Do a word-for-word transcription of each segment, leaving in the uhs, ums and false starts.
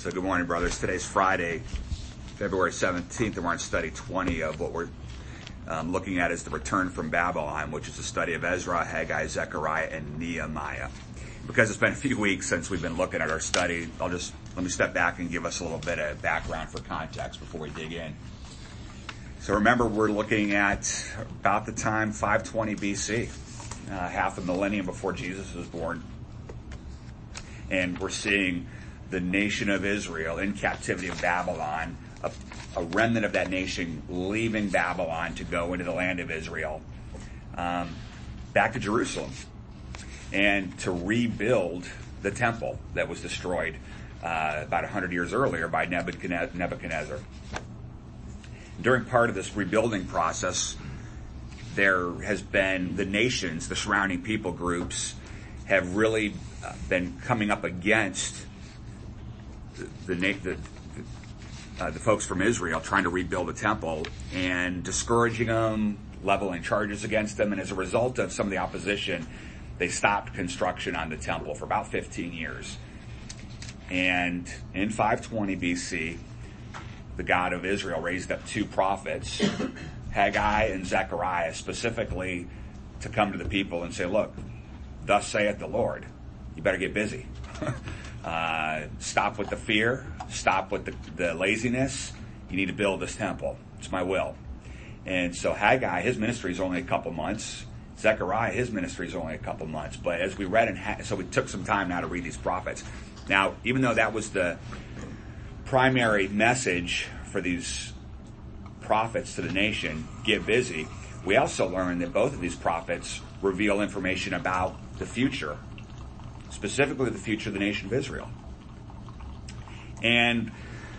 So good morning, brothers. Today's Friday, February seventeenth, and we're on study twenty of what we're um, looking at is the return from Babylon, which is a study of Ezra, Haggai, Zechariah, and Nehemiah. Because it's been a few weeks since we've been looking at our study, I'll just let me step back and give us a little bit of background for context before we dig in. So remember, we're looking at about the time five twenty B C, uh, half a millennium before Jesus was born. And we're seeing the nation of Israel in captivity of Babylon, a, a remnant of that nation leaving Babylon to go into the land of Israel, um, back to Jerusalem, and to rebuild the temple that was destroyed uh, about one hundred years earlier by Nebuchadnezzar. During part of this rebuilding process, there has been the nations, the surrounding people groups, have really uh, been coming up against the the, the, uh, the folks from Israel trying to rebuild the temple and discouraging them, leveling charges against them, and as a result of some of the opposition, they stopped construction on the temple for about fifteen years. And in five twenty B C, the God of Israel raised up two prophets, Haggai and Zechariah, specifically to come to the people and say, look, thus saith the Lord, you better get busy. uh, stop with the fear, stop with the, the laziness. You need to build this temple. It's my will. And so Haggai, his ministry is only a couple months. Zechariah, his ministry is only a couple months. But as we read in, so we took some time now to read these prophets. Now, even though that was the primary message for these prophets to the nation, get busy, we also learned that both of these prophets reveal information about the future, specifically the future of the nation of Israel. And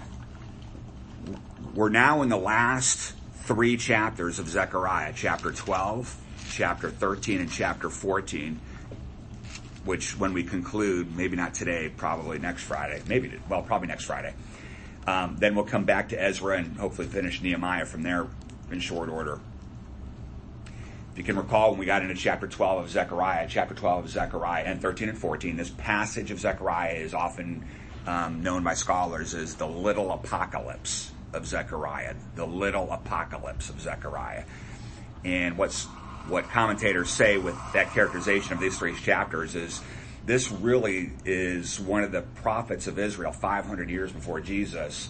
we're now in the last three chapters of Zechariah, chapter twelve, chapter thirteen, and chapter fourteen, which when we conclude, maybe not today, probably next Friday, maybe, well, probably next Friday, um, then we'll come back to Ezra and hopefully finish Nehemiah from there in short order. If you can recall, when we got into chapter twelve of Zechariah, chapter twelve of Zechariah, and thirteen and fourteen, this passage of Zechariah is often um, known by scholars as the little apocalypse of Zechariah, the little apocalypse of Zechariah. And what's what commentators say with that characterization of these three chapters is this really is one of the prophets of Israel five hundred years before Jesus,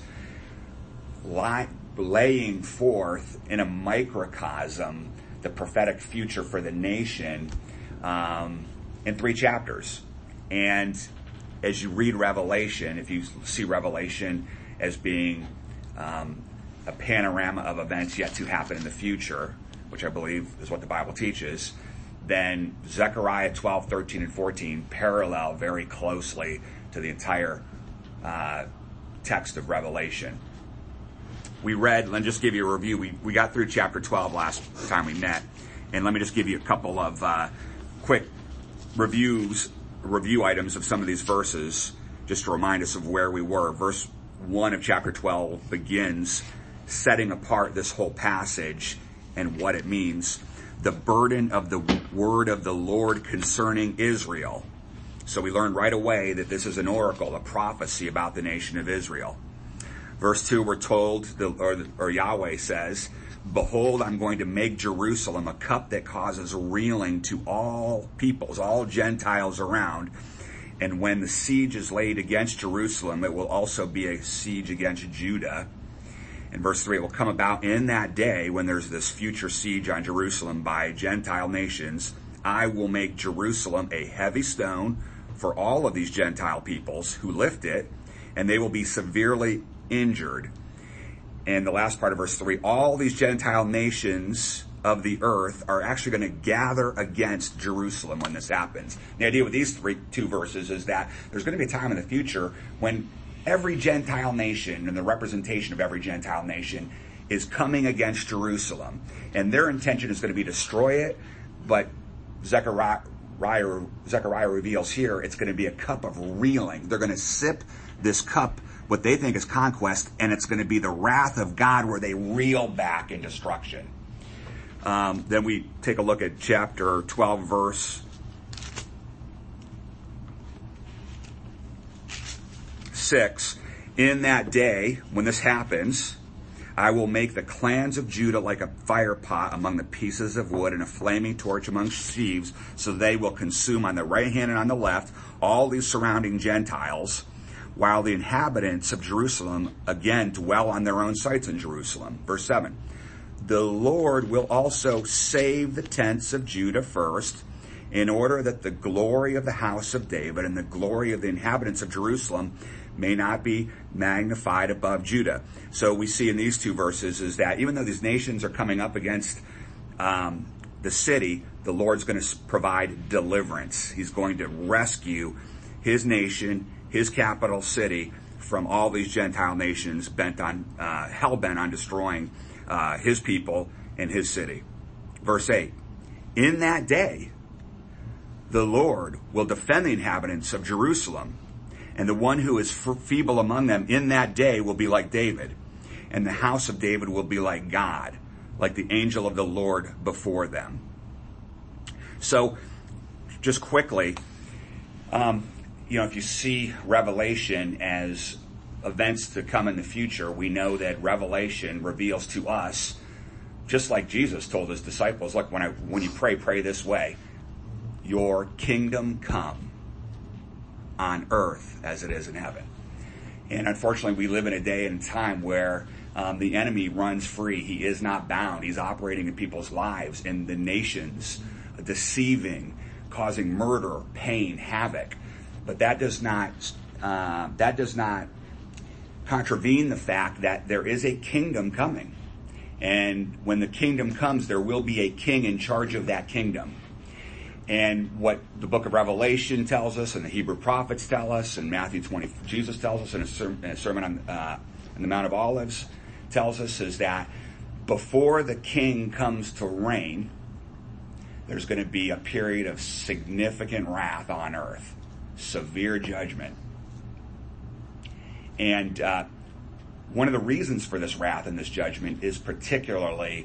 lie, laying forth in a microcosm the prophetic future for the nation um, in three chapters. And as you read Revelation, if you see Revelation as being um, a panorama of events yet to happen in the future, which I believe is what the Bible teaches, then Zechariah twelve, thirteen, and fourteen parallel very closely to the entire uh, text of Revelation. We read, let me just give you a review. We, we got through chapter twelve last time we met, and let me just give you a couple of uh, quick reviews, review items of some of these verses, just to remind us of where we were. Verse one of chapter twelve begins setting apart this whole passage and what it means. The burden of the word of the Lord concerning Israel. So we learned right away that this is an oracle, a prophecy about the nation of Israel. Verse two, we're told, the, or, or Yahweh says, behold, I'm going to make Jerusalem a cup that causes reeling to all peoples, all Gentiles around. And when the siege is laid against Jerusalem, it will also be a siege against Judah. In verse three, it will come about in that day when there's this future siege on Jerusalem by Gentile nations, I will make Jerusalem a heavy stone for all of these Gentile peoples who lift it, and they will be severely injured. And the last part of verse three, all these Gentile nations of the earth are actually going to gather against Jerusalem when this happens. The idea with these three two verses is that there's going to be a time in the future when every Gentile nation and the representation of every Gentile nation is coming against Jerusalem. And their intention is going to be to destroy it, but Zechariah, Zechariah reveals here it's going to be a cup of reeling. They're going to sip this cup, what they think is conquest, and it's going to be the wrath of God where they reel back in destruction. Um, then we take a look at chapter twelve, verse six, In that day, when this happens, I will make the clans of Judah like a fire pot among the pieces of wood and a flaming torch among sheaves, so they will consume on the right hand and on the left all these surrounding Gentiles, while the inhabitants of Jerusalem again dwell on their own sites in Jerusalem. Verse seven. The Lord will also save the tents of Judah first, in order that the glory of the house of David and the glory of the inhabitants of Jerusalem may not be magnified above Judah. So we see in these two verses is that even though these nations are coming up against um, the city, the Lord's going to provide deliverance. He's going to rescue his nation, his capital city, from all these Gentile nations bent on, uh, hell-bent on destroying uh, his people and his city. Verse eight, in that day, the Lord will defend the inhabitants of Jerusalem, and the one who is feeble among them in that day will be like David, and the house of David will be like God, like the angel of the Lord before them. So, just quickly, um, you know, if you see Revelation as events to come in the future, we know that Revelation reveals to us, just like Jesus told his disciples, look, when I when you pray, pray this way, your kingdom come on earth as it is in heaven. And unfortunately, we live in a day and time where um, the enemy runs free. He is not bound. He's operating in people's lives, in the nations, deceiving, causing murder, pain, havoc. But that does not uh, that does not contravene the fact that there is a kingdom coming. And when the kingdom comes, there will be a king in charge of that kingdom. And what the book of Revelation tells us, and the Hebrew prophets tell us, and Matthew twenty, Jesus tells us in a, ser- in a sermon on, uh, on the Mount of Olives, tells us is that before the king comes to reign, there's going to be a period of significant wrath on earth, severe judgment. And uh, one of the reasons for this wrath and this judgment is particularly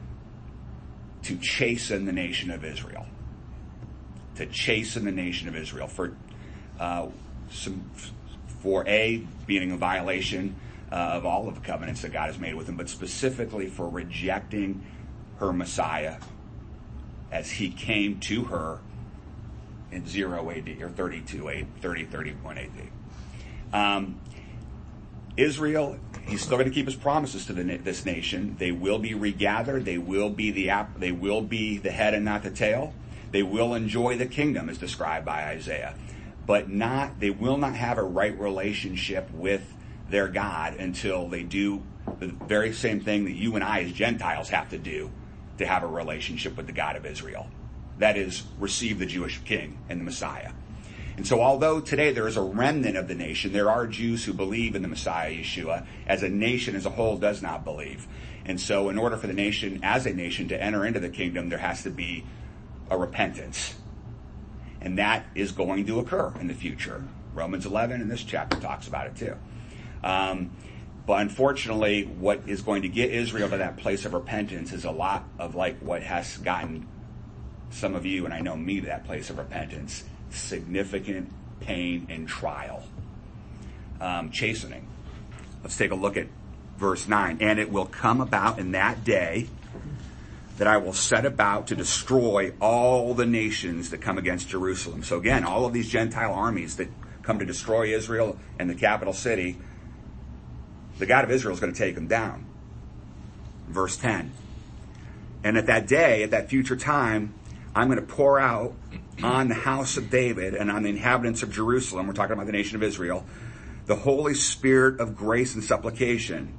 to chasten the nation of Israel. To chasten the nation of Israel for, uh, some, for A, being a violation uh, of all of the covenants that God has made with them, but specifically for rejecting her Messiah as he came to her in zero A D or thirty-two A D, thirty, thirty-one A D. Um, Israel, he's still going to keep his promises to the, this nation. They will be regathered. They will be the they will be the head and not the tail. They will enjoy the kingdom as described by Isaiah, but not, they will not have a right relationship with their God until they do the very same thing that you and I as Gentiles have to do to have a relationship with the God of Israel. That is, receive the Jewish king and the Messiah. And so although today there is a remnant of the nation, there are Jews who believe in the Messiah Yeshua, as a nation as a whole does not believe. And so in order for the nation, as a nation, to enter into the kingdom, there has to be a repentance. And that is going to occur in the future. Romans eleven in this chapter talks about it too. Um, but unfortunately, what is going to get Israel to that place of repentance is a lot of like what has gotten some of you, and I know me, to that place of repentance. Significant pain and trial. Um, chastening. Let's take a look at verse nine. And it will come about in that day that I will set about to destroy all the nations that come against Jerusalem. So again, all of these Gentile armies that come to destroy Israel and the capital city, the God of Israel is going to take them down. Verse ten. And at that day, at that future time, I'm going to pour out on the house of David and on the inhabitants of Jerusalem, we're talking about the nation of Israel, the Holy Spirit of grace and supplication,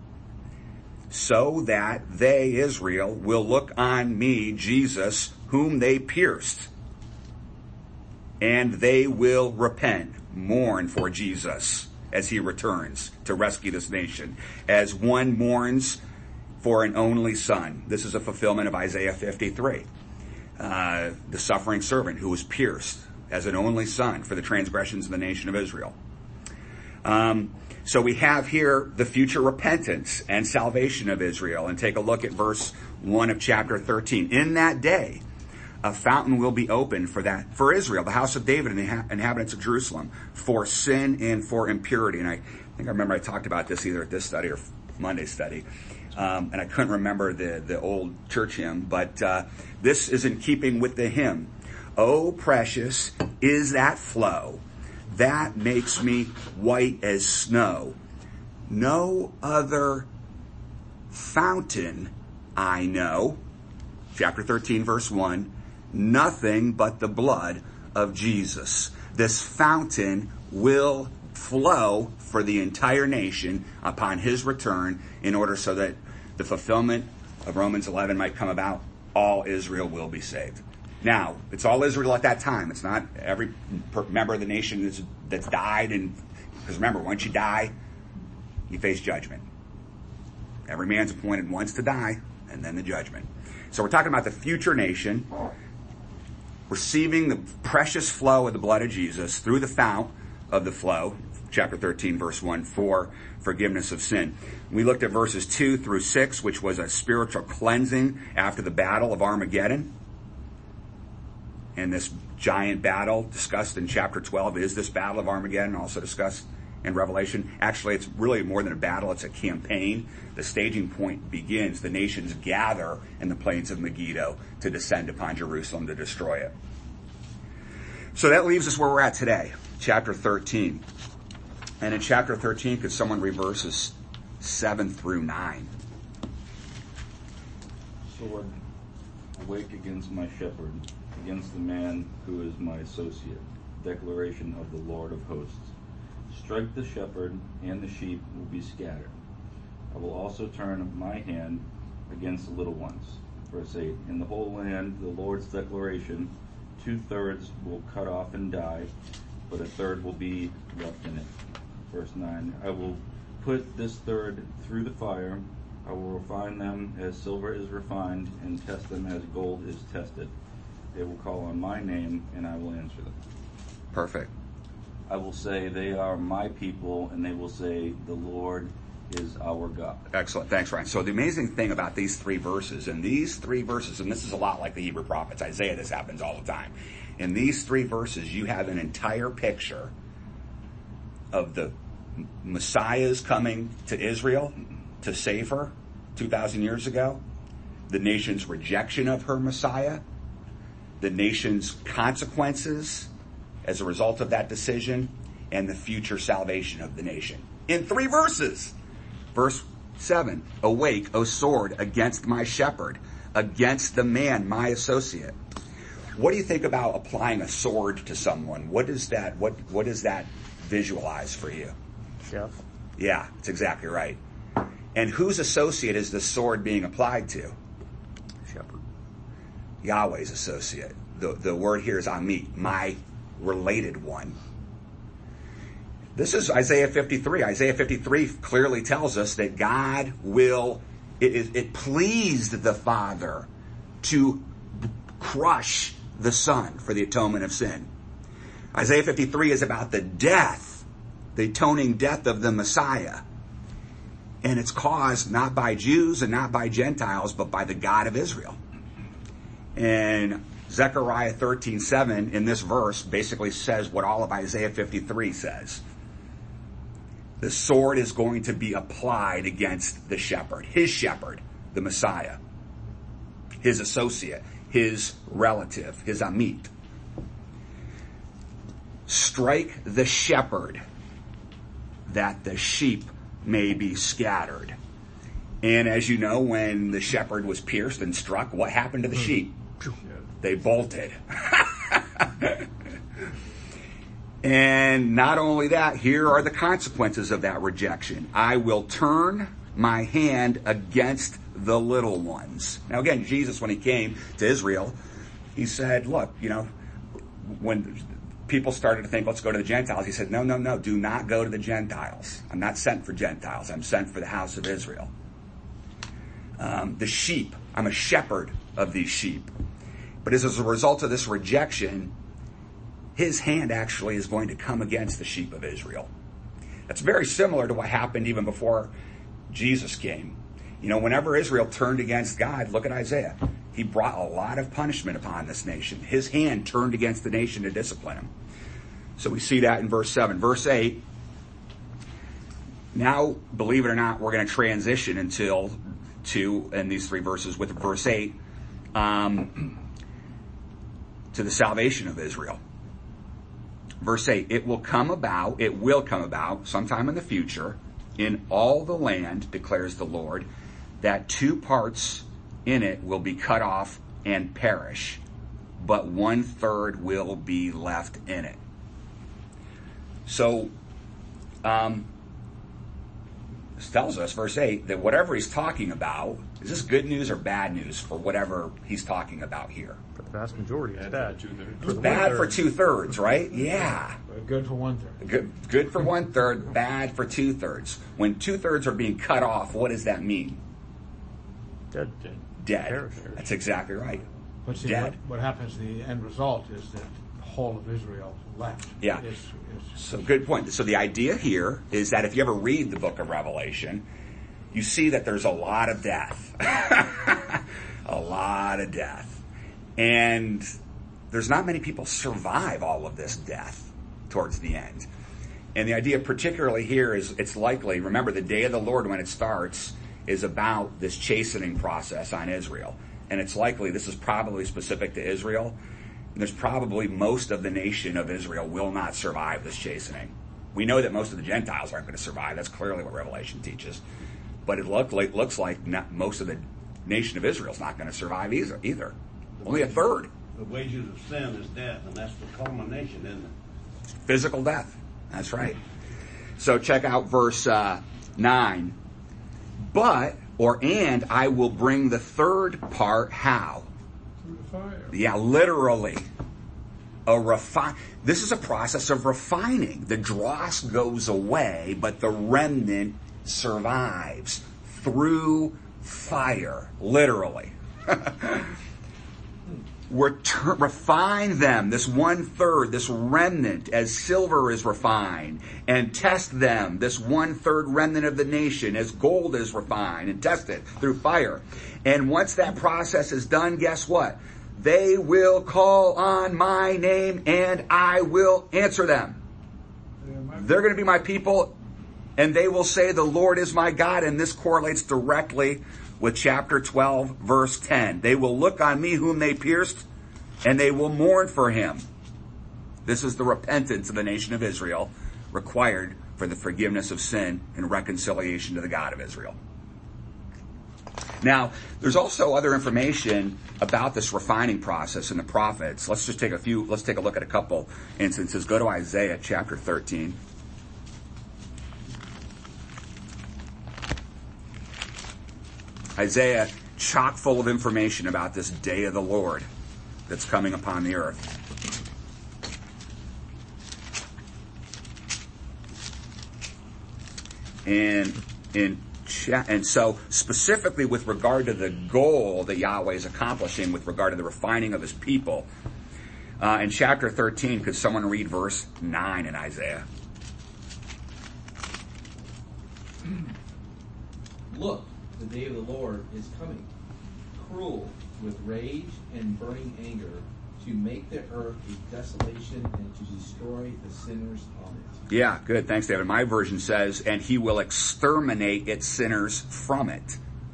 so that they, Israel, will look on me, Jesus, whom they pierced, and they will repent, mourn for Jesus as he returns to rescue this nation, as one mourns for an only son. This is a fulfillment of Isaiah fifty-three. Uh, the suffering servant who was pierced as an only son for the transgressions of the nation of Israel. Um, so we have here the future repentance and salvation of Israel. And take a look at verse one of chapter thirteen. In that day, a fountain will be opened for that, for Israel, the house of David and the inhabitants of Jerusalem, for sin and for impurity. And I think I remember I talked about this either at this study or Monday's study. Um, and I couldn't remember the, the old church hymn, but uh, this is in keeping with the hymn. Oh, precious is that flow that makes me white as snow. No other fountain I know. Chapter thirteen, verse one. Nothing but the blood of Jesus. This fountain will flow for the entire nation upon his return in order so that the fulfillment of Romans eleven might come about. All Israel will be saved. Now, it's all Israel at that time. It's not every member of the nation that's, that's died. And because remember, once you die, you face judgment. Every man's appointed once to die, and then the judgment. So we're talking about the future nation receiving the precious flow of the blood of Jesus through the fount of the flow, chapter thirteen, verse one, for forgiveness of sin. We looked at verses two through six, which was a spiritual cleansing after the battle of Armageddon. And this giant battle discussed in chapter twelve is this battle of Armageddon, also discussed in Revelation. Actually, it's really more than a battle, it's a campaign. The staging point begins. The nations gather in the plains of Megiddo to descend upon Jerusalem to destroy it. So that leaves us where we're at today, chapter thirteen. And in chapter thirteen, could someone read verses seven through nine? Sword, awake against my shepherd, against the man who is my associate. Declaration of the Lord of hosts. Strike the shepherd, and the sheep will be scattered. I will also turn my hand against the little ones. Verse eight. In the whole land, the Lord's declaration, two-thirds will cut off and die, but a third will be left in it. Verse nine. I will put this third through the fire. I will refine them as silver is refined, and test them as gold is tested. They will call on my name, and I will answer them. Perfect. I will say, they are my people, and they will say, the Lord is our God. Excellent. Thanks, Ryan. So the amazing thing about these three verses, and these three verses, and this is a lot like the Hebrew prophets, Isaiah, this happens all the time. In these three verses, you have an entire picture of the Messiah's coming to Israel to save her two thousand years ago, the nation's rejection of her Messiah, the nation's consequences as a result of that decision, and the future salvation of the nation. In three verses. Verse seven, awake, O sword, against my shepherd, against the man, my associate. What do you think about applying a sword to someone? What is that, what, what does that visualize for you? Chef. Yeah, that's exactly right. And whose associate is the sword being applied to? Shepherd. Yahweh's associate. The, the word here is amit, my related one. This is Isaiah fifty-three. Isaiah fifty-three clearly tells us that God will, it, it, it pleased the Father to crush the Son for the atonement of sin. Isaiah fifty-three is about the death, the atoning death of the Messiah. And it's caused not by Jews and not by Gentiles, but by the God of Israel. And Zechariah thirteen seven in this verse basically says what all of Isaiah fifty-three says. The sword is going to be applied against the shepherd, his shepherd, the Messiah, his associate, his relative, his amit. Strike the shepherd that the sheep may be scattered. And as you know, when the shepherd was pierced and struck, what happened to the sheep? They bolted. And not only that, here are the consequences of that rejection. I will turn my hand against the little ones. Now again, Jesus, when he came to Israel, he said, look, you know, when people started to think, let's go to the Gentiles, he said, no, no, no, do not go to the Gentiles. I'm not sent for Gentiles. I'm sent for the house of Israel. Um, the sheep, I'm a shepherd of these sheep. But as a result of this rejection, his hand actually is going to come against the sheep of Israel. That's very similar to what happened even before Jesus came. You know, whenever Israel turned against God, look at Isaiah. He brought a lot of punishment upon this nation. His hand turned against the nation to discipline him. So we see that in verse seven. Verse eight, Now, believe it or not, we're going to transition until to, in these three verses, with verse eight, um, to the salvation of Israel. Verse eight, it will come about, it will come about sometime in the future, in all the land, declares the Lord, that two parts in it will be cut off and perish, but one third will be left in it. So, um, this tells us, verse eight, that whatever he's talking about, is this good news or bad news for whatever he's talking about here? For the vast majority, it's bad. For bad for two thirds, right? Yeah. Good for one third. Good, good for one third, bad for two thirds. When two thirds are being cut off, what does that mean? Dead. Dead. Perish. That's exactly right. But see, Dead. what, what happens, the end result is that the whole of Israel left. Yeah. Is, is, So good point. So the idea here is that if you ever read the book of Revelation, you see that there's a lot of death. A lot of death. And there's not many people survive all of this death towards the end. And the idea particularly here is it's likely, remember the day of the Lord when it starts is about this chastening process on Israel. And it's likely this is probably specific to Israel. And there's probably most of the nation of Israel will not survive this chastening. We know that most of the Gentiles aren't going to survive. That's clearly what Revelation teaches. But it look like, looks like not, most of the nation of Israel is not going to survive either. either. Only a third. The wages of sin is death, and that's the culmination, isn't it? Physical death. That's right. So check out verse uh, nine. But, or and, I will bring the third part, how? through the fire. Yeah, literally. A refi- This is a process of refining. The dross goes away, but the remnant survives through fire. Literally. We're ter- refine them, this one third, this remnant, as silver is refined, and test them, this one third remnant of the nation, as gold is refined, and test it through fire. And once that process is done, guess what? They will call on my name, and I will answer them. They're going to be my people, and they will say, the Lord is my God, and this correlates directly with chapter twelve, verse ten. They will look on me whom they pierced, and they will mourn for him. This is the repentance of the nation of Israel required for the forgiveness of sin and reconciliation to the God of Israel. Now, there's also other information about this refining process in the prophets. Let's just take a few, let's take a look at a couple instances. Go to Isaiah chapter thirteen. Isaiah, chock full of information about this day of the Lord that's coming upon the earth. And in and so specifically with regard to the goal that Yahweh is accomplishing with regard to the refining of his people, uh, in chapter thirteen, could someone read verse nine in Isaiah? Look, the day of the Lord is coming, cruel with rage and burning anger, to make the earth a desolation and to destroy the sinners on it. Yeah, good. Thanks, David. My version says, and he will exterminate its sinners from it.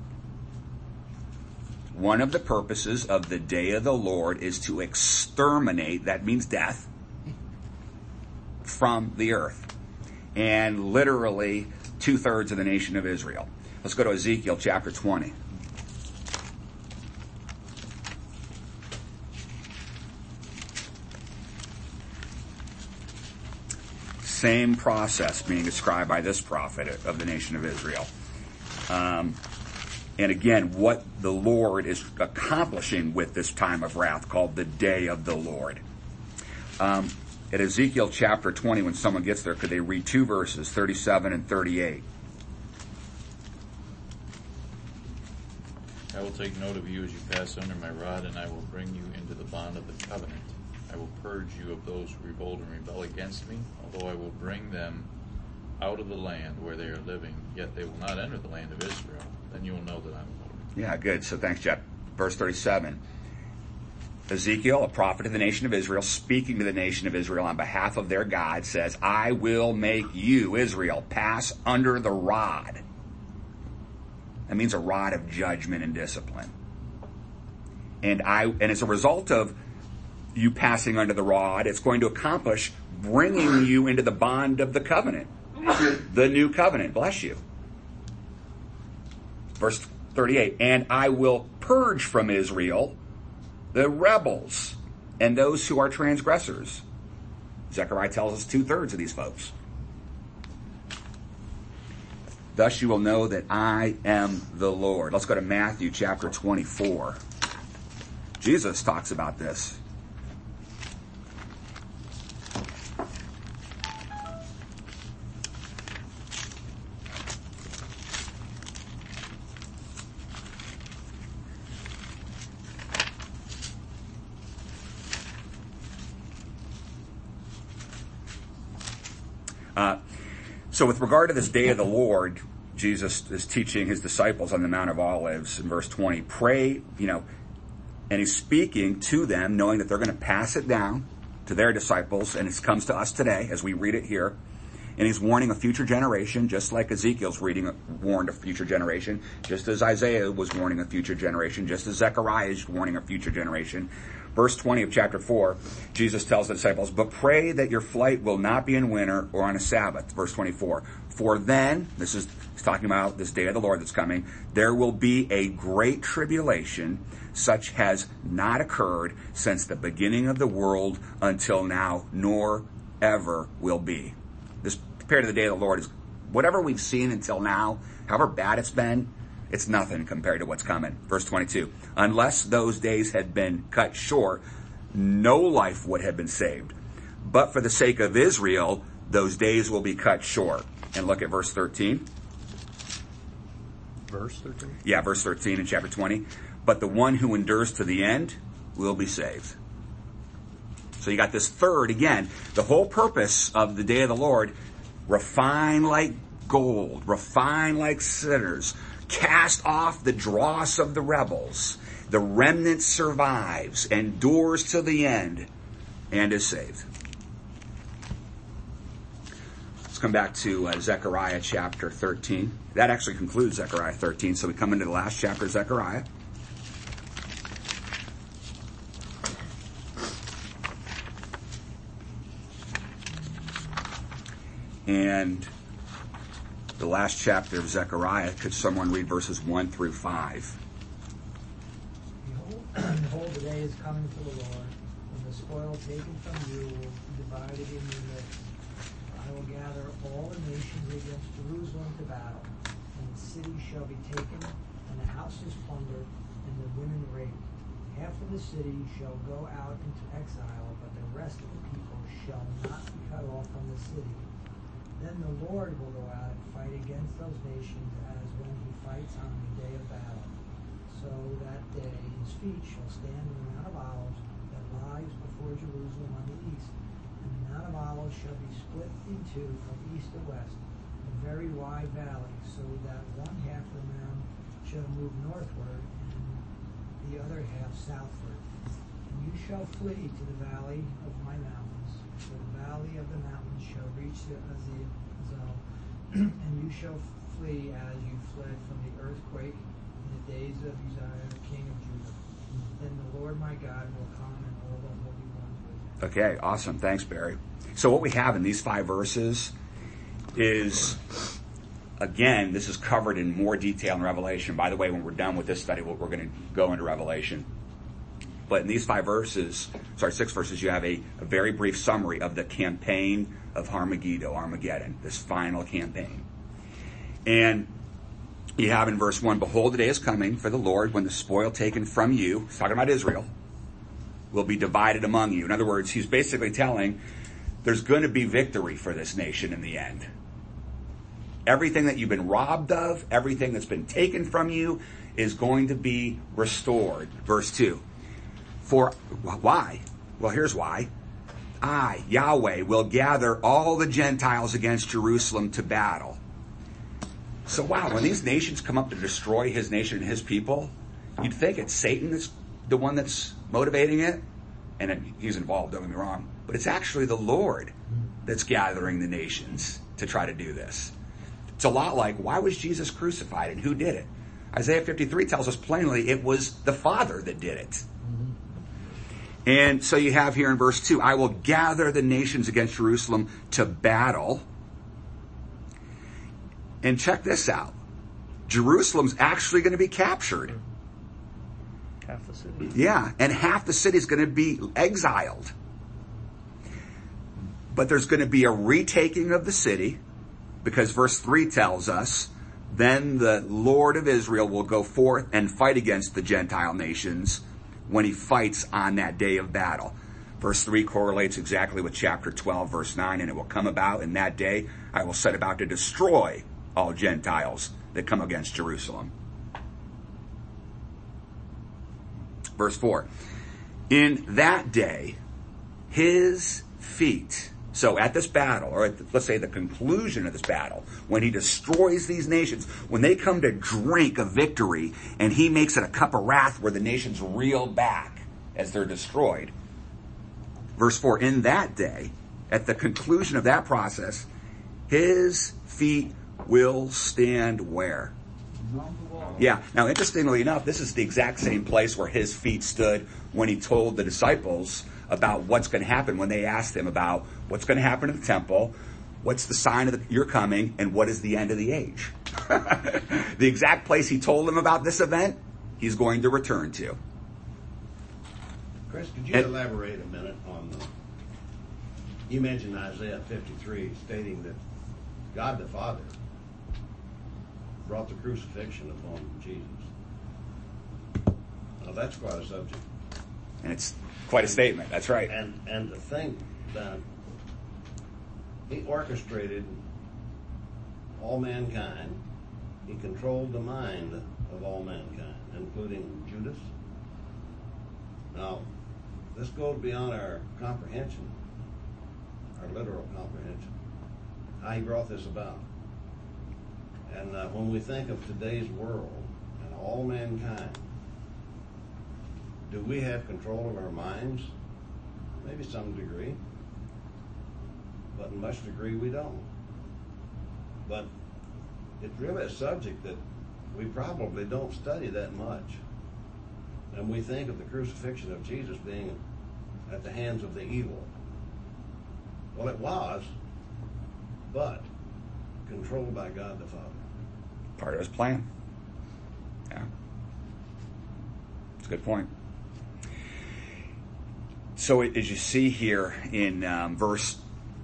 One of the purposes of the day of the Lord is to exterminate, that means death, from the earth. And literally two-thirds of the nation of Israel. Let's go to Ezekiel chapter twenty. Same process being described by this prophet of the nation of Israel. Um, and again, what the Lord is accomplishing with this time of wrath called the day of the Lord. Um, at Ezekiel chapter twenty, when someone gets there, could they read two verses, thirty-seven and thirty-eight? I will take note of you as you pass under my rod, and I will bring you into the bond of the covenant. I will purge you of those who revolt and rebel against me, although I will bring them out of the land where they are living, yet they will not enter the land of Israel. Then you will know that I am the Lord. Yeah, good. So thanks, Jeff. Verse thirty-seven. Ezekiel, a prophet of the nation of Israel, speaking to the nation of Israel on behalf of their God, says, I will make you, Israel, pass under the rod. That means a rod of judgment and discipline. And I, and as a result of you passing under the rod, it's going to accomplish bringing you into the bond of the covenant, the new covenant. Bless you. Verse thirty-eight, and I will purge from Israel the rebels and those who are transgressors. Zechariah tells us two-thirds of these folks. Thus you will know that I am the Lord. Let's go to Matthew chapter twenty-four. Jesus talks about this. Uh, so with regard to this day of the Lord, Jesus is teaching his disciples on the Mount of Olives in verse twenty. Pray, you know, and he's speaking to them, knowing that they're going to pass it down to their disciples, and it comes to us today as we read it here. And he's warning a future generation, just like Ezekiel's reading warned a future generation, just as Isaiah was warning a future generation, just as Zechariah is warning a future generation. Verse twenty of chapter four, Jesus tells the disciples, but pray that your flight will not be in winter or on a Sabbath. Verse twenty-four, for then, this is he's talking about this day of the Lord that's coming, there will be a great tribulation, such has not occurred since the beginning of the world until now, nor ever will be. This compared to the day of the Lord is whatever we've seen until now, however bad it's been, it's nothing compared to what's coming. Verse twenty-two, unless those days had been cut short, no life would have been saved. But for the sake of Israel, those days will be cut short. And look at verse thirteen. Verse thirteen? Yeah, verse thirteen in chapter twenty. But the one who endures to the end will be saved. So you got this third, again, the whole purpose of the day of the Lord, refine like gold, refine like sinners, cast off the dross of the rebels. The remnant survives, endures to the end, and is saved. Let's come back to uh, Zechariah chapter thirteen. That actually concludes Zechariah thirteen, so we come into the last chapter of Zechariah. And the last chapter of Zechariah, could someone read verses one through five? Behold, behold, the day is coming for the Lord, when the spoil taken from you will be divided in your midst. I will gather all the nations against Jerusalem to battle, and the city shall be taken, and the houses plundered, and the women raped. Half of the city shall go out into exile, but the rest of the people shall not be cut off from the city. Then the Lord will go out and fight against those nations as when he fights on the day of battle. So that day his feet shall stand in the Mount of Olives that lies before Jerusalem on the east. And the Mount of Olives shall be split in two from east to west, a very wide valley, so that one half of the mound shall move northward and the other half southward. And you shall flee to the valley of my mountains, for the valley of the mountains shall reach to Azal, and you shall flee as you fled from the earthquake in the days of Uzziah, king of Judah. Then the Lord my God will come, and all the holy ones with him. Okay, awesome. Thanks, Barry. So what we have in these five verses is, again, this is covered in more detail in Revelation. By the way, when we're done with this study, we're going to go into Revelation. But in these five verses, sorry, six verses, you have a, a very brief summary of the campaign of Armageddon, Armageddon, this final campaign. And you have in verse one, behold, the day is coming for the Lord when the spoil taken from you, he's talking about Israel, will be divided among you. In other words, he's basically telling there's going to be victory for this nation in the end. Everything that you've been robbed of, everything that's been taken from you is going to be restored. Verse two. For why? Well, here's why. I, Yahweh, will gather all the Gentiles against Jerusalem to battle. So wow, when these nations come up to destroy his nation and his people, you'd think it's Satan that's the one that's motivating it, and it, he's involved, don't get me wrong, but it's actually the Lord that's gathering the nations to try to do this. It's a lot like, why was Jesus crucified and who did it? Isaiah fifty-three tells us plainly it was the Father that did it. Mm-hmm. And so you have here in verse two, I will gather the nations against Jerusalem to battle. And check this out. Jerusalem's actually going to be captured. Half the city. Yeah, and half the city is going to be exiled. But there's going to be a retaking of the city, because verse three tells us, then the Lord of Israel will go forth and fight against the Gentile nations when he fights on that day of battle. Verse three correlates exactly with chapter twelve, verse nine, and it will come about in that day, I will set about to destroy all Gentiles that come against Jerusalem. Verse four, in that day, his feet, so at this battle, or at the, let's say the conclusion of this battle, when he destroys these nations, when they come to drink of victory, and he makes it a cup of wrath where the nations reel back as they're destroyed. Verse four, in that day, at the conclusion of that process, his feet will stand where? Yeah. Now, interestingly enough, this is the exact same place where his feet stood when he told the disciples about what's going to happen, when they asked him about what's going to happen in the temple, what's the sign of the, your coming, and what is the end of the age. The exact place he told them about this event, he's going to return to. Chris, could you And- elaborate a minute on the, you mentioned Isaiah fifty-three stating that God the Father brought the crucifixion upon Jesus. Now that's quite a subject. And it's quite a statement. That's right. And and to think that he orchestrated all mankind, he controlled the mind of all mankind, including Judas. Now, this goes beyond our comprehension, our literal comprehension, how he brought this about. And uh, when we think of today's world and all mankind, do we have control of our minds? Maybe some degree, but in much degree we don't. But it's really a subject that we probably don't study that much. And we think of the crucifixion of Jesus being at the hands of the evil. Well, it was, but controlled by God the Father. Part of his plan. Yeah. It's a good point. So as you see here in um, verse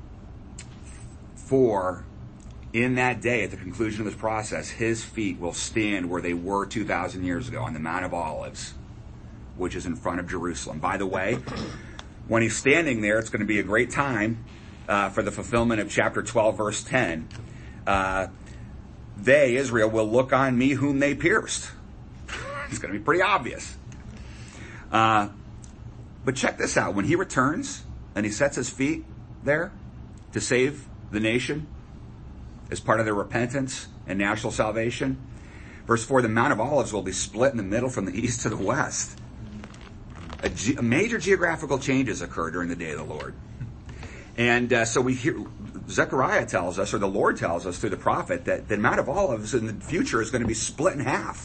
four, in that day, at the conclusion of this process, his feet will stand where they were two thousand years ago on the Mount of Olives, which is in front of Jerusalem. By the way, when he's standing there, it's going to be a great time uh, for the fulfillment of chapter twelve, verse ten. Uh, they, Israel, will look on me whom they pierced. It's going to be pretty obvious. Uh, but check this out. When he returns and he sets his feet there to save the nation as part of their repentance and national salvation, verse four, the Mount of Olives will be split in the middle from the east to the west. A, ge- a major geographical changes occur during the day of the Lord. And uh, so we hear, Zechariah tells us, or the Lord tells us through the prophet, that the Mount of Olives in the future is going to be split in half.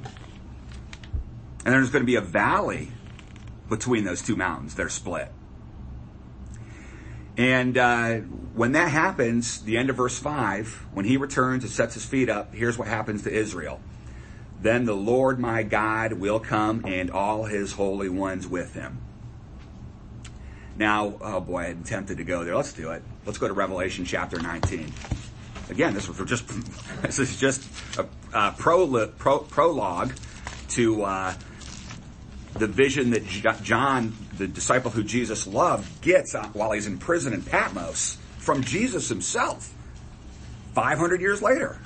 And there's going to be a valley between those two mountains that are split. And uh, when that happens, the end of verse five, when he returns and sets his feet up, here's what happens to Israel. Then the Lord my God will come and all his holy ones with him. Now, oh boy, I'm tempted to go there. Let's do it. Let's go to Revelation chapter nineteen. Again, this was just this is just a, a pro, pro, prologue to uh, the vision that John, the disciple who Jesus loved, gets while he's in prison in Patmos from Jesus himself five hundred years later.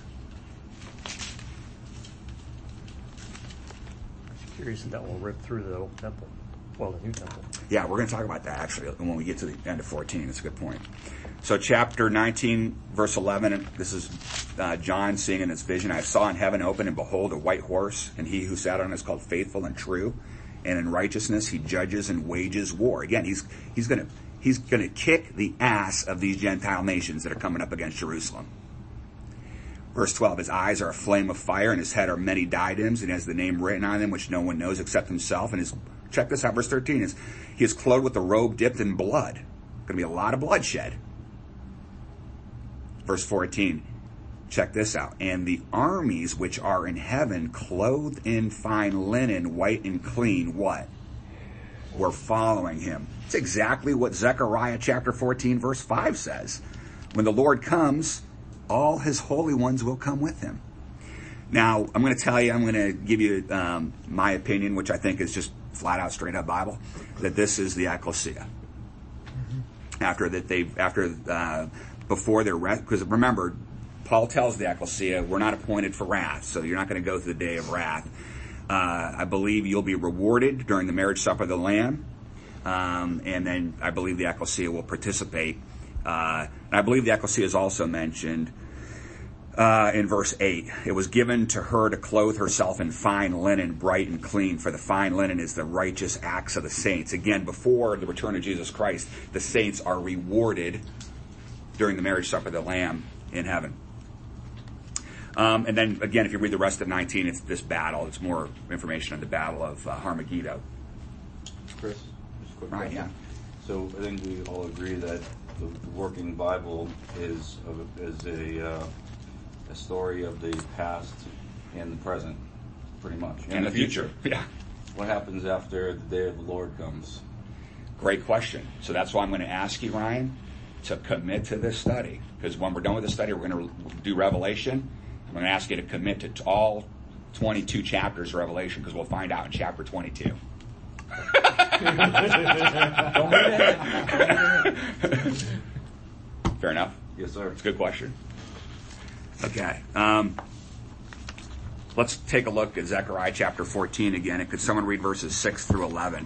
Curious if that will rip through the old temple. Well, the new temple. Yeah, we're going to talk about that actually when we get to the end of fourteen. It's a good point. So chapter nineteen, verse eleven, this is uh, John seeing in his vision, I saw in heaven open, and behold, a white horse, and he who sat on it is called Faithful and True, and in righteousness he judges and wages war. Again, he's he's going to he's going to kick the ass of these Gentile nations that are coming up against Jerusalem. Verse twelve, his eyes are a flame of fire, and his head are many diadems, and he has the name written on them which no one knows except himself. And his, check this out, verse thirteen, is he is clothed with a robe dipped in blood. Going to be a lot of bloodshed. Verse fourteen, check this out. And the armies which are in heaven, clothed in fine linen, white and clean, what? Were following him. It's exactly what Zechariah chapter fourteen verse five says. When the Lord comes, all his holy ones will come with him. Now, I'm going to tell you, I'm going to give you um, my opinion, which I think is just flat out, straight up Bible, that this is the ecclesia. Mm-hmm. After that, they've after uh, before their rest, because remember, Paul tells the ecclesia, we're not appointed for wrath, so you're not going to go through the day of wrath. Uh, I believe you'll be rewarded during the marriage supper of the Lamb, um, and then I believe the ecclesia will participate. Uh, and I believe the ecclesia is also mentioned uh, in verse eight. It was given to her to clothe herself in fine linen, bright and clean, for the fine linen is the righteous acts of the saints. Again, before the return of Jesus Christ, the saints are rewarded during the marriage supper of the Lamb in heaven. Um, and then, again, if you read the rest of nineteen, it's this battle. It's more information on the battle of uh, Armageddon. Chris, just a quick Right, question. yeah. So I think we all agree that the working Bible is a, is a, uh, a story of the past and the present, pretty much. And, and the future. future. Yeah. What happens after the day of the Lord comes? Great question. So that's why I'm going to ask you, Ryan, to commit to this study. Because when we're done with the study, we're going to do Revelation. I'm going to ask you to commit to t- all twenty-two chapters of Revelation, because we'll find out in chapter twenty-two. Fair enough? Yes, sir. It's a good question. Okay. Um, let's take a look at Zechariah chapter fourteen again. And could someone read verses six through eleven?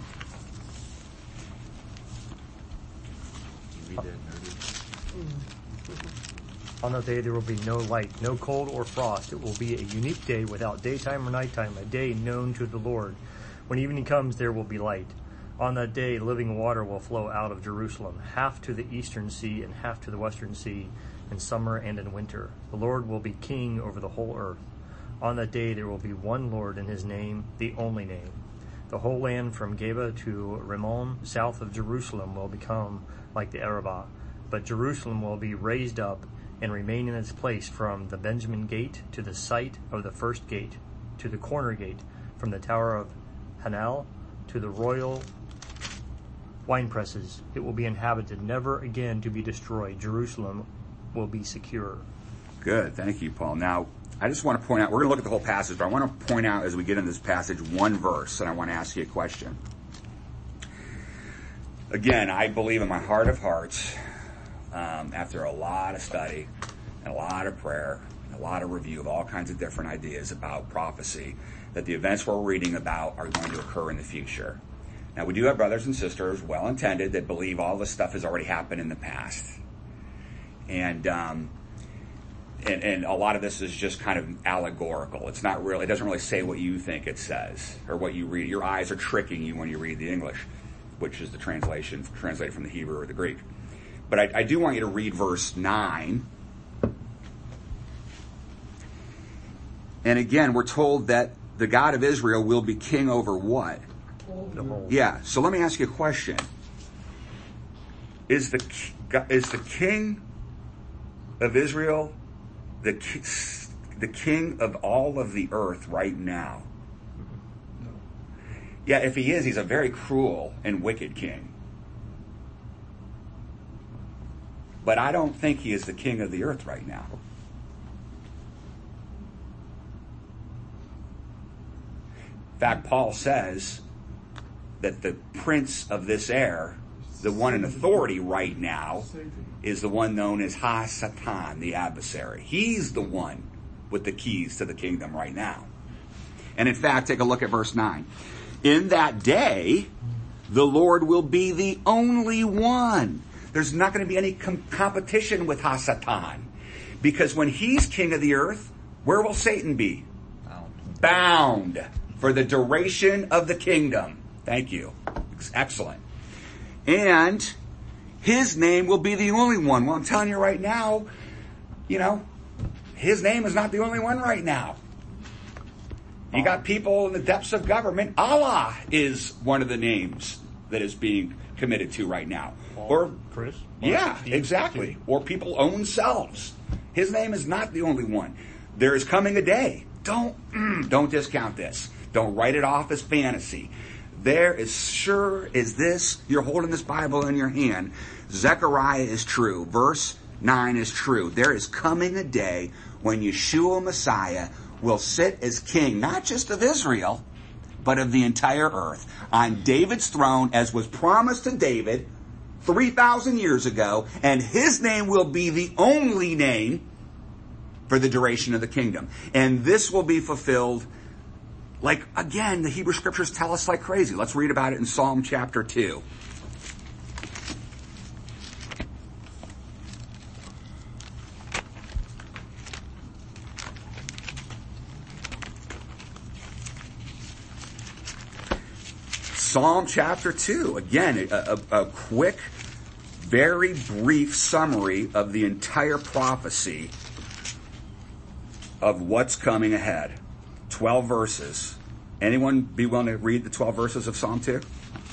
You read that, nerdy? On that day there will be no light, no cold or frost. It will be a unique day without daytime or nighttime, a day known to the Lord. When evening comes, there will be light. On that day, living water will flow out of Jerusalem, half to the eastern sea and half to the western sea, in summer and in winter. The Lord will be king over the whole earth. On that day, there will be one Lord, and his name, the only name. The whole land from Geba to Rimmon, south of Jerusalem, will become like the Arabah. But Jerusalem will be raised up and remain in its place from the Benjamin gate to the site of the first gate, to the corner gate, from the tower of Hanal to the royal wine presses. It will be inhabited, never again to be destroyed. Jerusalem will be secure. Good. Thank you, Paul. Now, I just want to point out, we're going to look at the whole passage, but I want to point out as we get into this passage one verse, and I want to ask you a question. Again, I believe in my heart of hearts, um, after a lot of study and a lot of prayer, and a lot of review of all kinds of different ideas about prophecy, that the events we're reading about are going to occur in the future. Now, we do have brothers and sisters, well-intended, that believe all this stuff has already happened in the past. And, um, and, and a lot of this is just kind of allegorical. It's not really, it doesn't really say what you think it says, or what you read. Your eyes are tricking you when you read the English, which is the translation, translated from the Hebrew or the Greek. But I, I do want you to read verse nine. And again, we're told that the God of Israel will be king over what? The whole. Yeah. So let me ask you a question. Is the is the king of Israel the the king of all of the earth right now? No. Yeah, if he is, he's a very cruel and wicked king. But I don't think he is the king of the earth right now. In fact, Paul says that the prince of this air, the one in authority right now, is the one known as Ha-Satan, the adversary. He's the one with the keys to the kingdom right now. And in fact, take a look at verse nine. In that day, the Lord will be the only one. There's not going to be any com- competition with Ha-Satan. Because when he's king of the earth, where will Satan be? Bound. Bound for the duration of the kingdom. Thank you. Excellent. And his name will be the only one. Well, I'm telling you right now, you know, his name is not the only one right now. You got people in the depths of government. Allah is one of the names that is being committed to right now. Paul, or Chris? Yeah, Steve, exactly. Steve. Or people own selves. His name is not the only one. There is coming a day. Don't mm, don't discount this. Don't write it off as fantasy. There is sure is this. You're holding this Bible in your hand. Zechariah is true. Verse nine is true. There is coming a day when Yeshua Messiah will sit as king, not just of Israel, but of the entire earth, on David's throne, as was promised to David three thousand years ago, and his name will be the only name for the duration of the kingdom. And this will be fulfilled, like, again, the Hebrew Scriptures tell us like crazy. Let's read about it in Psalm chapter two. Psalm chapter two. Again, a, a, a quick, very brief summary of the entire prophecy of what's coming ahead. Twelve verses. Anyone be willing to read the twelve verses of Psalm two?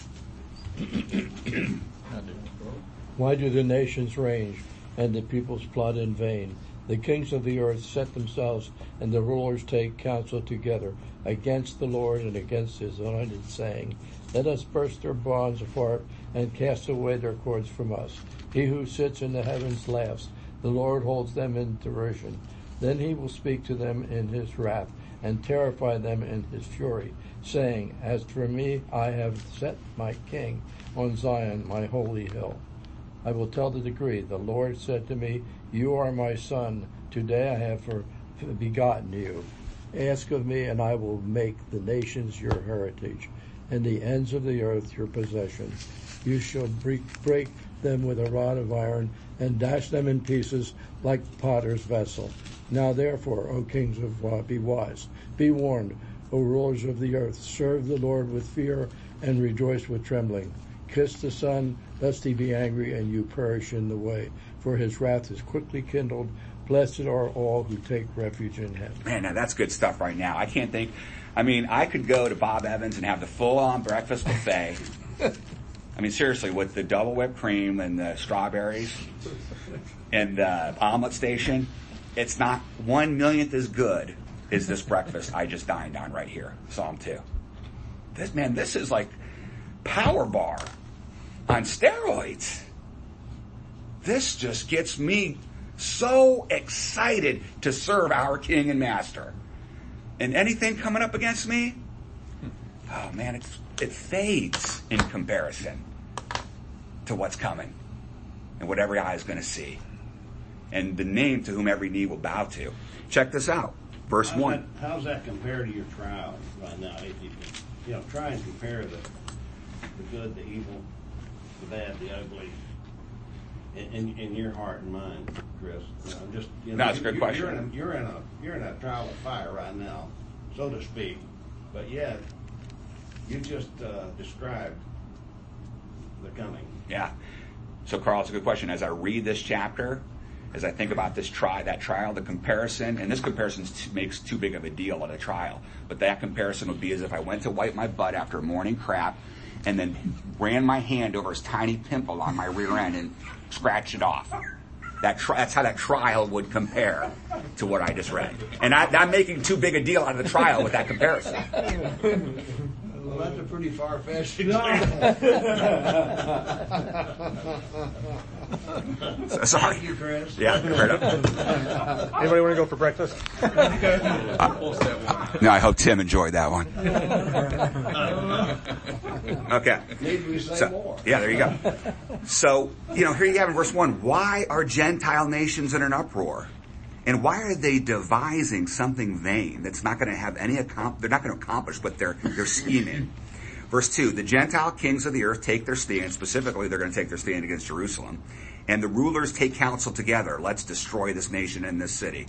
Why do the nations range and the peoples plot in vain? The kings of the earth set themselves, and the rulers take counsel together against the Lord and against his anointed, saying, let us burst their bonds apart and cast away their cords from us. He who sits in the heavens laughs. The Lord holds them in derision. Then he will speak to them in his wrath and terrify them in his fury, saying, as for me, I have set my king on Zion, my holy hill. I will tell the decree. The Lord said to me, you are my son. Today I have for begotten you. Ask of me, and I will make the nations your heritage, and the ends of the earth your possession. You shall break, break them with a rod of iron, and dash them in pieces like the potter's vessel. Now therefore, O kings of uh, be wise, be warned, O rulers of the earth, serve the Lord with fear and rejoice with trembling. Kiss the Son, lest he be angry and you perish in the way, for his wrath is quickly kindled. Blessed are all who take refuge in him. Man, now that's good stuff right now. I can't think. I mean, I could go to Bob Evans and have the full-on breakfast buffet. I mean, seriously, with the double whipped cream and the strawberries and the omelet station, it's not one millionth as good as this breakfast I just dined on right here, Psalm two. This, man, this is like Power Bar on steroids. This just gets me so excited to serve our King and Master. And anything coming up against me, oh man, it's, it fades in comparison to what's coming and what every eye is going to see. And the name to whom every knee will bow to. Check this out. Verse how's one. That, how's that compare to your trial right now? If you, you know, try and compare the the good, the evil, the bad, the ugly, in, in, in your heart and mind, Chris. You know, just you know, No, that's a good you're, question. You're in a, you're in a you're in a trial of fire right now, so to speak. But yet, you just uh, described the coming. Yeah. So, Carl, it's a good question. As I read this chapter, as I think about this try, that trial, the comparison, and this comparison makes too big of a deal at a trial, but that comparison would be as if I went to wipe my butt after a morning crap and then ran my hand over his tiny pimple on my rear end and scratched it off. That tri- that's how that trial would compare to what I just read. And I, I'm making too big a deal out of the trial with that comparison. Well, that's a pretty far-fetched So, sorry. Thank you, Chris. Yeah, right up. Anybody want to go for breakfast? No, I hope Tim enjoyed that one. Okay. Need we say So, more? yeah, there you go. So, you know, here you have in verse one, why are Gentile nations in an uproar? And why are they devising something vain that's not going to have any, accom- they're not going to accomplish what they're, they're scheming? Verse two, the Gentile kings of the earth take their stand, specifically they're going to take their stand against Jerusalem, and the rulers take counsel together, let's destroy this nation and this city.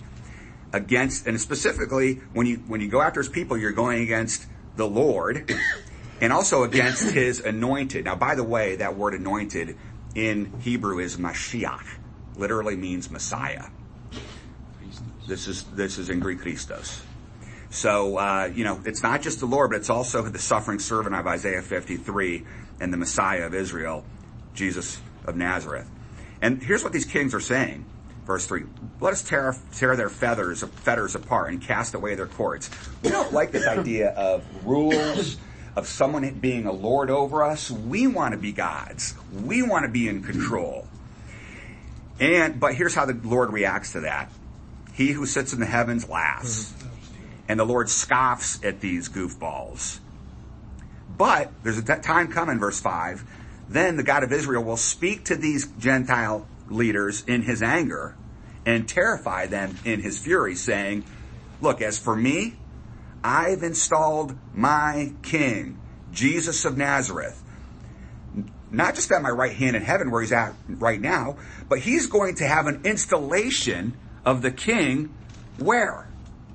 Against, and specifically, when you, when you go after his people, you're going against the Lord, and also against his anointed. Now, by the way, that word anointed in Hebrew is Mashiach. Literally means Messiah. This is this is in Greek Christos. So, uh, you know, it's not just the Lord, but it's also the suffering servant of Isaiah fifty-three and the Messiah of Israel, Jesus of Nazareth. And here's what these kings are saying. Verse three, let us tear, tear their feathers, fetters apart and cast away their cords. We don't like this idea of rules, of someone being a lord over us. We want to be gods. We want to be in control. And, but here's how the Lord reacts to that. He who sits in the heavens laughs. And the Lord scoffs at these goofballs. But there's a time coming, verse five. Then the God of Israel will speak to these Gentile leaders in his anger and terrify them in his fury, saying, look, as for me, I've installed my king, Jesus of Nazareth, not just at my right hand in heaven where he's at right now, but he's going to have an installation of the king where?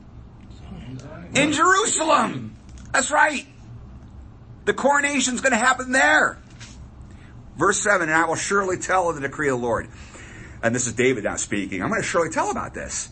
In Jerusalem. That's right. The coronation's going to happen there. Verse seven, and I will surely tell of the decree of the Lord. And this is David now speaking. I'm going to surely tell about this.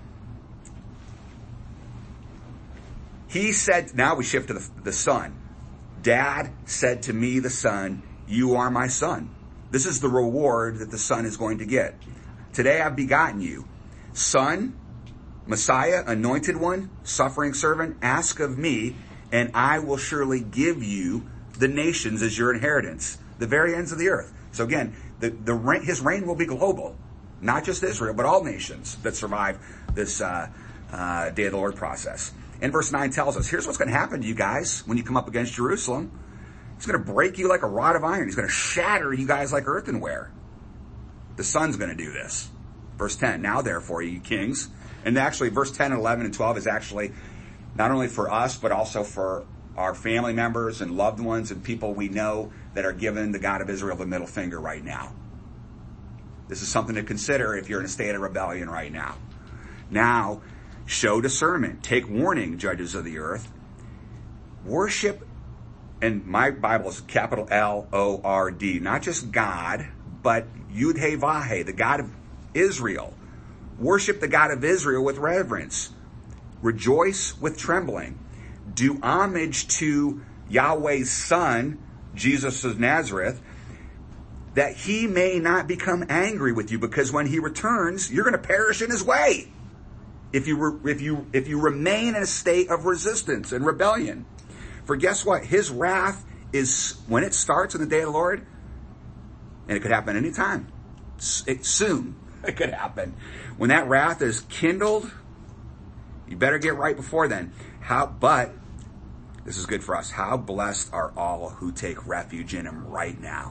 He said, now we shift to the, the son. Dad said to me, the son, you are my son. This is the reward that the son is going to get. Today I've begotten you. Son, Messiah, anointed one, suffering servant, ask of me, and I will surely give you the nations as your inheritance, the very ends of the earth. So again, the, the his reign will be global, not just Israel, but all nations that survive this uh, uh, Day of the Lord process. And verse nine tells us, here's what's going to happen to you guys when you come up against Jerusalem. He's going to break you like a rod of iron. He's going to shatter you guys like earthenware. The son's going to do this. Verse ten, now therefore, you kings. And actually, verse ten and eleven and twelve is actually not only for us, but also for our family members and loved ones and people we know that are giving the God of Israel the middle finger right now. This is something to consider if you're in a state of rebellion right now. Now, show discernment. Take warning, judges of the earth. Worship, and my Bible is capital L O R D, not just God, but Yud-Heh-Vah-Heh, the God of Israel. Worship the God of Israel with reverence. Rejoice with trembling. Do homage to Yahweh's Son, Jesus of Nazareth, that he may not become angry with you, because when he returns, you're going to perish in his way. If you, re- if you, if you remain in a state of resistance and rebellion. For guess what? His wrath is, when it starts in the day of the Lord, and it could happen any time. It, soon it could happen. When that wrath is kindled, you better get right before then. How, but this is good for us. How blessed are all who take refuge in him right now.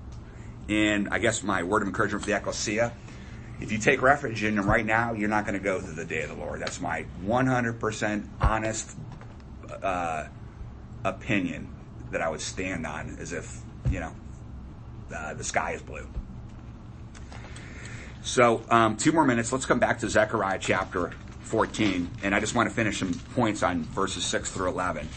And I guess my word of encouragement for the ecclesia, if you take refuge in him right now, you're not going to go through the day of the Lord. That's my one hundred percent honest uh, opinion that I would stand on, as if, you know, uh, the sky is blue. So, um, two more minutes. Let's come back to Zechariah chapter fourteen. And I just want to finish some points on verses six through eleven.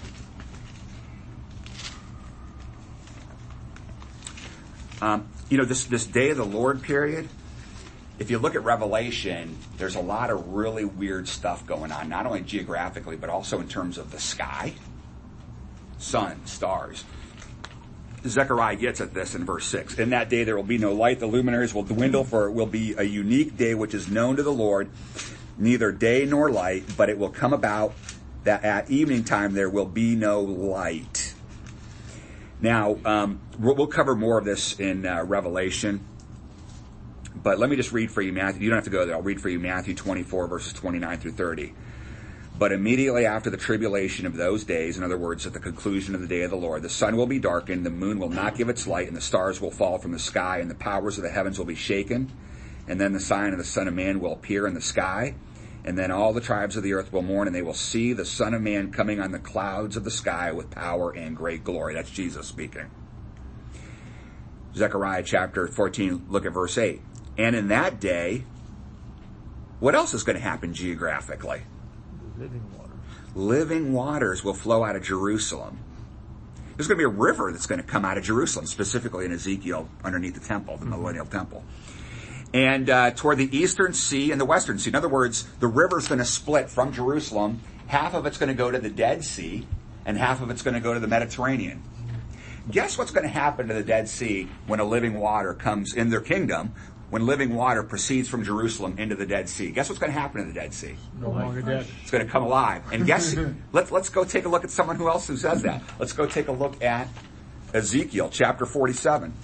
Um, you know, this, this day of the Lord period, if you look at Revelation, there's a lot of really weird stuff going on, not only geographically, but also in terms of the sky, sun, stars. Zechariah gets at this in verse six. In that day there will be no light, the luminaries will dwindle, for it will be a unique day which is known to the Lord, neither day nor light, but it will come about that at evening time there will be no light. Now, um, we'll cover more of this in uh, Revelation, but let me just read for you Matthew. You don't have to go there. I'll read for you Matthew twenty-four, verses twenty-nine through thirty. But immediately after the tribulation of those days, in other words, at the conclusion of the day of the Lord, the sun will be darkened, the moon will not give its light, and the stars will fall from the sky, and the powers of the heavens will be shaken. And then the sign of the Son of Man will appear in the sky. And then all the tribes of the earth will mourn, and they will see the Son of Man coming on the clouds of the sky with power and great glory. That's Jesus speaking. Zechariah chapter fourteen, look at verse eight. And in that day, what else is going to happen geographically? Living waters. Living waters will flow out of Jerusalem. There's going to be a river that's going to come out of Jerusalem, specifically in Ezekiel, underneath the temple, the millennial temple. And uh, toward the eastern sea and the western sea. In other words, the river's going to split from Jerusalem. Half of it's going to go to the Dead Sea, and half of it's going to go to the Mediterranean. Guess what's going to happen to the Dead Sea when a living water comes in their kingdom, when living water proceeds from Jerusalem into the Dead Sea? Guess what's going to happen to the Dead Sea? No longer dead. It's going to come alive. And guess, let's, let's go take a look at someone who else who says that. Let's go take a look at Ezekiel chapter forty-seven.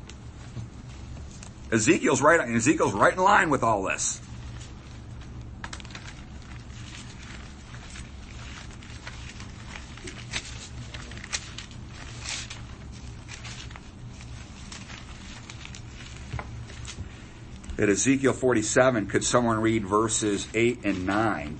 Ezekiel's right, Ezekiel's right in line with all this. At Ezekiel forty-seven, could someone read verses eight and nine?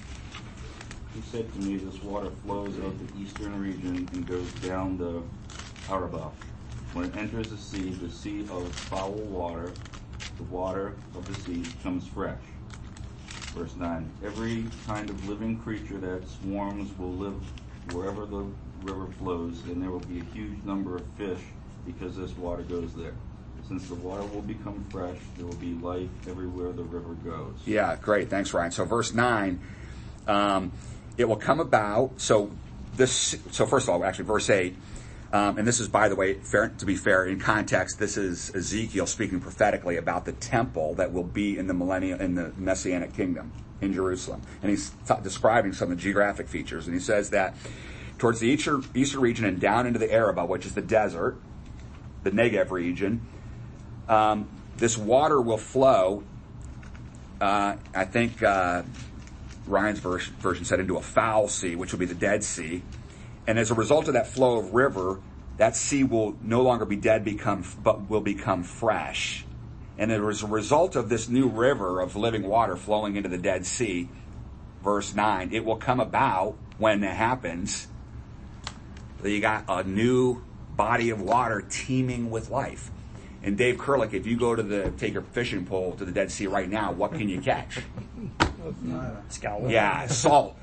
He said to me, this water flows out the eastern region and goes down the Arabah. When it enters the sea, the sea of foul water, the water of the sea becomes fresh. Verse nine, every kind of living creature that swarms will live wherever the river flows, and there will be a huge number of fish because this water goes there. Since the water will become fresh, there will be life everywhere the river goes. Yeah, great. Thanks, Ryan. So verse nine, um, it will come about. So this. So first of all, actually, verse eight, um, and this is, by the way, fair, to be fair, in context, this is Ezekiel speaking prophetically about the temple that will be in the millennium, in the Messianic kingdom in Jerusalem, and he's t- describing some of the geographic features. And he says that towards the eastern, eastern region and down into the Arabah, which is the desert, the Negev region. Um, this water will flow, uh, I think uh, Ryan's version, version said, into a foul sea, which will be the Dead Sea. And as a result of that flow of river, that sea will no longer be dead, become but will become fresh. And as a result of this new river of living water flowing into the Dead Sea, verse nine, it will come about when it happens that you got a new body of water teeming with life. And Dave Kurlick, if you go to the, take your fishing pole to the Dead Sea right now, what can you catch? Scallop. Yeah, salt.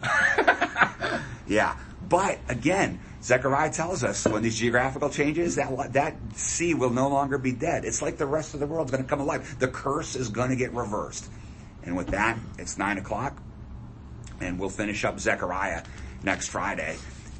Yeah. But again, Zechariah tells us when these geographical changes, that that sea will no longer be dead. It's like the rest of the world's going to come alive. The curse is going to get reversed. And with that, it's nine o'clock, and we'll finish up Zechariah next Friday.